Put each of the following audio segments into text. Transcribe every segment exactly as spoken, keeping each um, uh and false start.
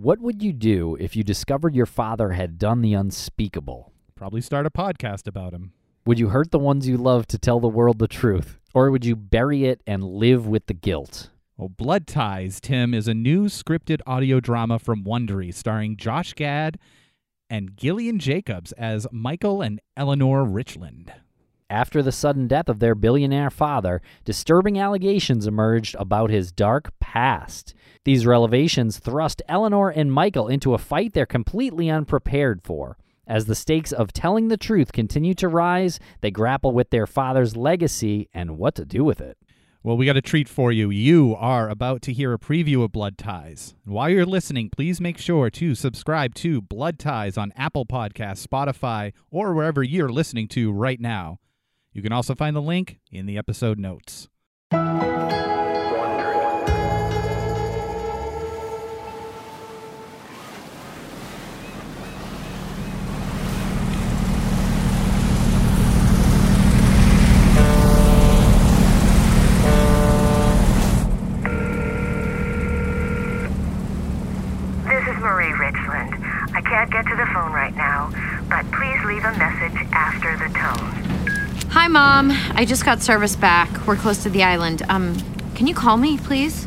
What would you do if you discovered your father had done the unspeakable? Probably start a podcast about him. Would you hurt the ones you love to tell the world the truth? Or would you bury it and live with the guilt? Well, Blood Ties, Tim, is a new scripted audio drama from Wondery starring Josh Gad and Gillian Jacobs as Michael and Eleanor Richland. After the sudden death of their billionaire father, disturbing allegations emerged about his dark past. These revelations thrust Eleanor and Michael into a fight they're completely unprepared for. As the stakes of telling the truth continue to rise, they grapple with their father's legacy and what to do with it. Well, we got a treat for you. You are about to hear a preview of Blood Ties. While you're listening, please make sure to subscribe to Blood Ties on Apple Podcasts, Spotify, or wherever you're listening to right now. You can also find the link in the episode notes. Marie Richland. I can't get to the phone right now, but please leave a message after the tone. Hi, Mom. I just got service back. We're close to the island. Um, can you call me, please?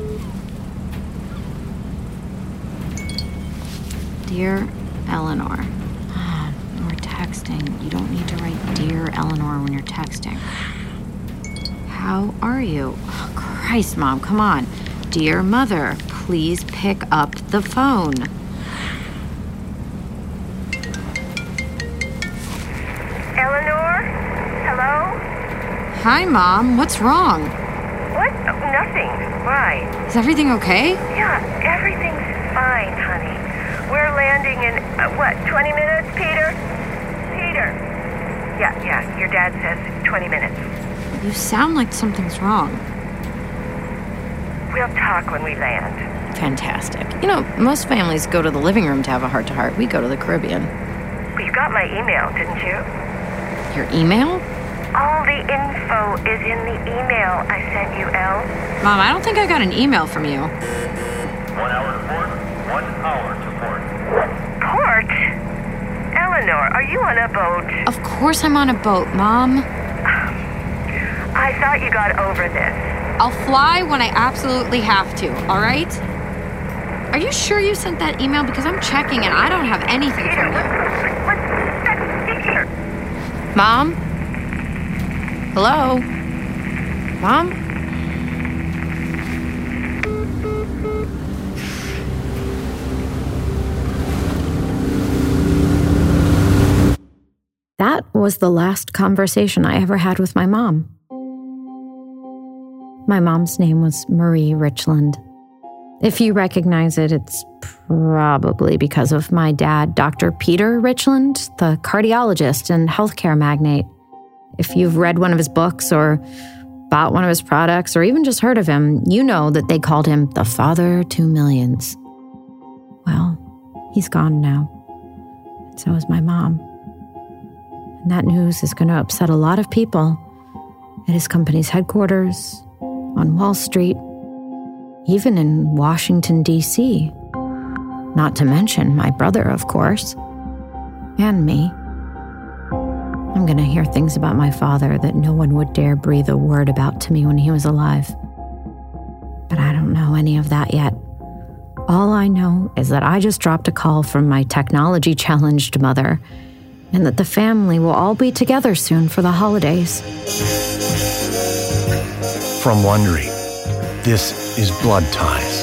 Dear Eleanor. We're texting. You don't need to write Dear Eleanor when you're texting. How are you? Oh, Christ, Mom, come on. Dear Mother, please pick up the phone. Eleanor? Hello? Hi, Mom. What's wrong? What? Oh, nothing. Why? Is everything okay? Yeah, everything's fine, honey. We're landing in, uh, what, twenty minutes, Peter? Peter. Yeah, yeah, your dad says twenty minutes. You sound like something's wrong. We'll talk when we land. Fantastic. You know, most families go to the living room to have a heart-to-heart. We go to the Caribbean. You got my email, didn't you? Your email? All the info is in the email I sent you, Elle. Mom, I don't think I got an email from you. One hour to port, one hour to port. Port? Eleanor, are you on a boat? Of course I'm on a boat, Mom. I thought you got over this. I'll fly when I absolutely have to, all right? Are you sure you sent that email? Because I'm checking and I don't have anything Peter, from you. What's that Peter? Mom? Hello? Mom? That was the last conversation I ever had with my mom. My mom's name was Marie Richland. If you recognize it, it's probably because of my dad, Doctor Peter Richland, the cardiologist and healthcare magnate. If you've read one of his books or bought one of his products or even just heard of him, you know that they called him the father to millions. Well, he's gone now. And so is my mom. And that news is going to upset a lot of people at his company's headquarters, on Wall Street, even in Washington, D C Not to mention my brother, of course, and me. I'm going to hear things about my father that no one would dare breathe a word about to me when he was alive. But I don't know any of that yet. All I know is that I just dropped a call from my technology-challenged mother, and that the family will all be together soon for the holidays. From Wondery, this is Blood Ties.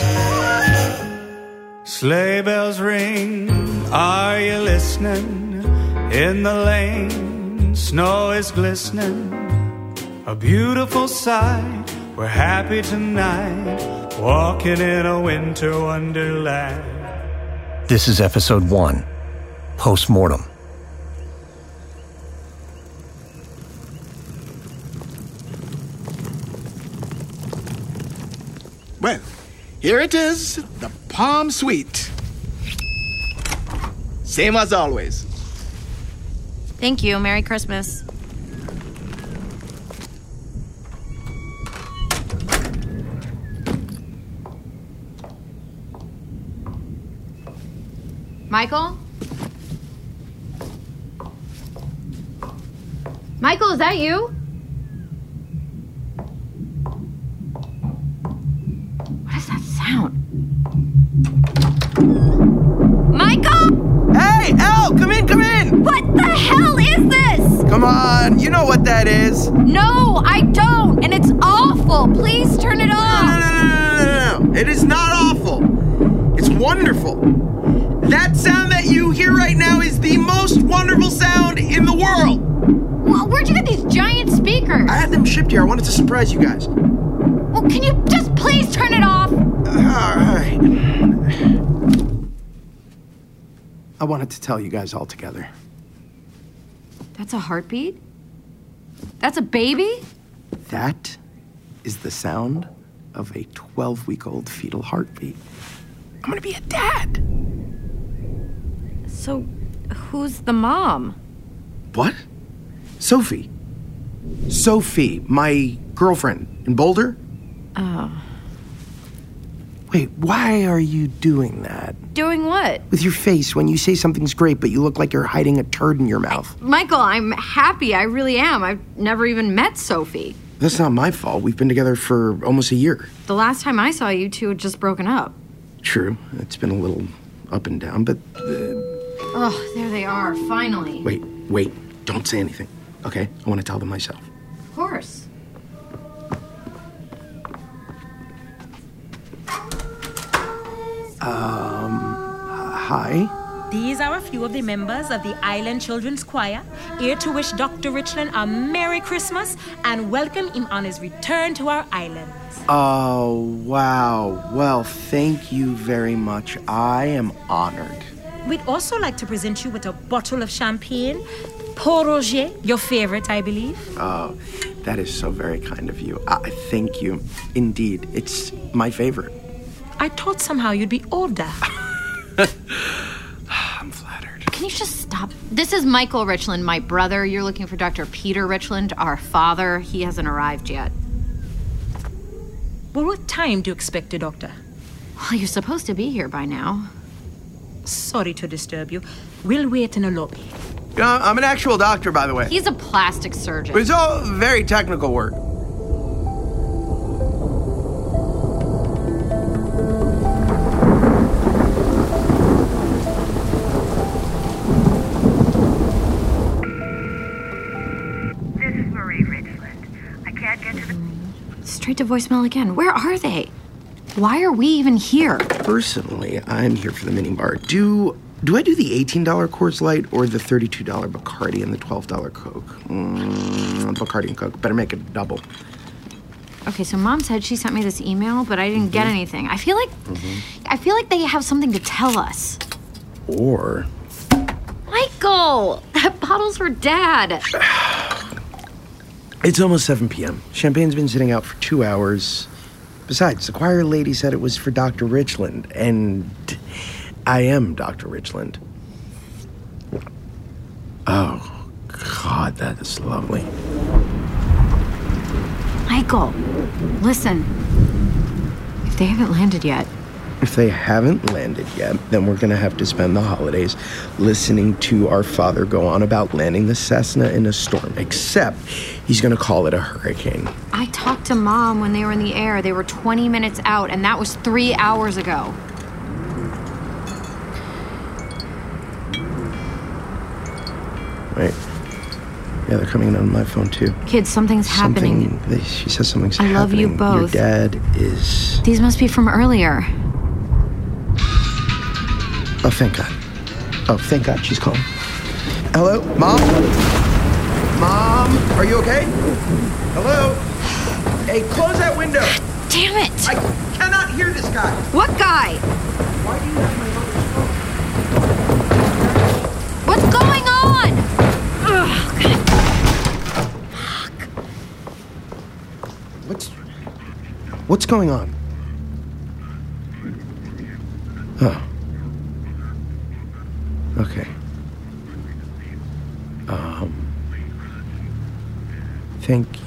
Sleigh bells ring, are you listening? In the lane, snow is glistening. A beautiful sight, we're happy tonight, walking in a winter wonderland. This is episode one, Postmortem. Well, here it is, the Palm Suite. Same as always. Thank you. Merry Christmas. Michael? Michael, is that you? What is that sound? Michael! Hey, Elle, come in, come in! What the hell is this? Come on, you know what that is. No, I don't, and it's awful. Please turn it off. No, no, no, no, no, no, no. It is not awful. It's wonderful. That sound that you hear right now is the most wonderful sound in the world. Well, where'd you get these giant speakers? I had them shipped here. I wanted to surprise you guys. Well, can you just please turn it off? Uh, all right. I wanted to tell you guys all together. That's a heartbeat? That's a baby? That is the sound of a twelve-week-old fetal heartbeat. I'm gonna be a dad. So, who's the mom? What? Sophie. Sophie, my girlfriend in Boulder? Oh. Wait, why are you doing that? Doing what? With your face when you say something's great, but you look like you're hiding a turd in your mouth. Michael, I'm happy. I really am. I've never even met Sophie. That's not my fault. We've been together for almost a year. The last time I saw you two had just broken up. True. It's been a little up and down, but... Uh... Oh, there they are, finally. Wait, wait. Don't say anything, okay? I want to tell them myself. Of course. Um, hi? These are a few of the members of the Island Children's Choir, here to wish Doctor Richland a Merry Christmas and welcome him on his return to our islands. Oh, wow. Well, thank you very much. I am honored. We'd also like to present you with a bottle of champagne. Port Roger, your favorite, I believe. Oh, that is so very kind of you. I thank you. Indeed, it's my favorite. I thought somehow you'd be older. I'm flattered. Can you just stop? This is Michael Richland, my brother. You're looking for Doctor Peter Richland, our father. He hasn't arrived yet. Well, what time do you expect the doctor? Well, you're supposed to be here by now. Sorry to disturb you. We'll wait in a lobby. You know, I'm an actual doctor, by the way. He's a plastic surgeon. But it's all very technical work. This is Marie Richland. I can't get to the... Straight to voicemail again. Where are they? Why are we even here? Personally, I'm here for the mini bar. Do do I do the eighteen dollar Coors Light or the thirty-two dollar Bacardi and the twelve dollar Coke? Mm, Bacardi and Coke. Better make it double. Okay, so Mom said she sent me this email, but I didn't mm-hmm. get anything. I feel like mm-hmm. I feel like they have something to tell us. Or Michael, that bottle's for Dad. It's almost seven p.m. Champagne's been sitting out for two hours. Besides, the choir lady said it was for Doctor Richland, and I am Doctor Richland. Oh, God, that is lovely. Michael, listen. If they haven't landed yet... If they haven't landed yet, then we're going to have to spend the holidays listening to our father go on about landing the Cessna in a storm, except he's going to call it a hurricane. I talked to Mom when they were in the air. They were twenty minutes out, and that was three hours ago. Wait. Yeah, they're coming in on my phone, too. Kids, something's Something, happening. They, she says something's I happening. love you both. Your dad is... These must be from earlier. Oh, thank God. Oh, thank God she's calling. Hello? Mom? Mom? Are you okay? Hello? Hey, close that window. Damn it! I cannot hear this guy. What guy? Why do you have my mother's phone? What's going on? Ugh, God. Fuck. What's... What's going on? Oh. Okay. Um... Thank you.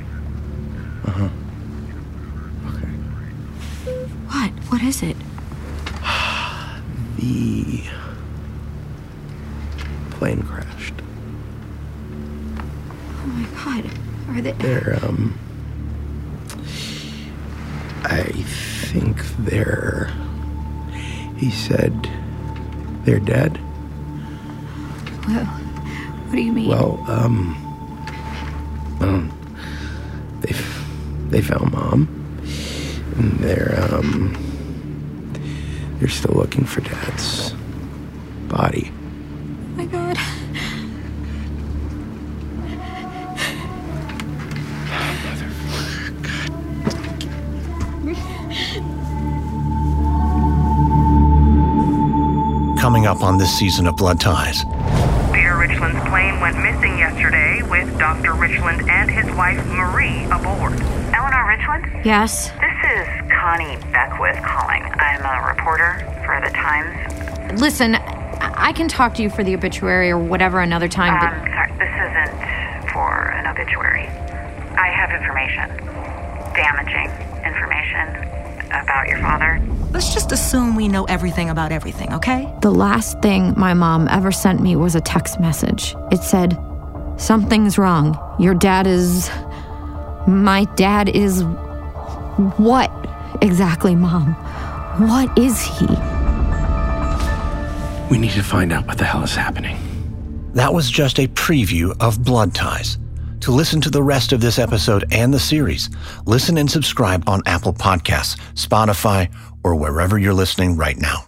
Uh-huh. Okay. What? What is it? the plane crashed. Oh my God. Are they... They're, um... I think they're... He said they're dead. Well, what do you mean? Well, um... um they, they found Mom. And they're, um... They're still looking for Dad's body. Oh my God. Coming up on this season of Blood Ties. Peter Richland's plane went missing yesterday with Doctor Richland and his wife Marie aboard. Eleanor Richland? Yes? This is Connie Beckwith calling. I'm a reporter for the Times. Listen, I can talk to you for the obituary or whatever another time, Um, but... sorry, this isn't for an obituary. I have information. Damaging information about your father. Let's just assume we know everything about everything, okay? The last thing my mom ever sent me was a text message. It said, "Something's wrong. Your dad is... My dad is... What exactly, Mom? What is he?" We need to find out what the hell is happening. That was just a preview of Blood Ties. To listen to the rest of this episode and the series, listen and subscribe on Apple Podcasts, Spotify, or wherever you're listening right now.